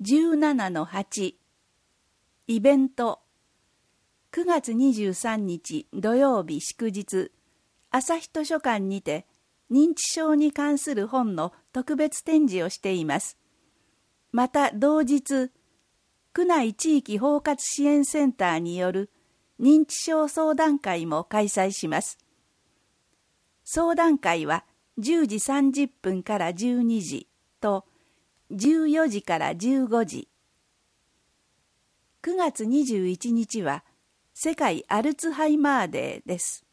17-8 イベント9月23日土曜日祝日朝日図書館にて認知症に関する本の特別展示をしています。また同日区内地域包括支援センターによる認知症相談会も開催します。相談会は10時30分から12時と14時から15時。9月21日は世界アルツハイマーデーです。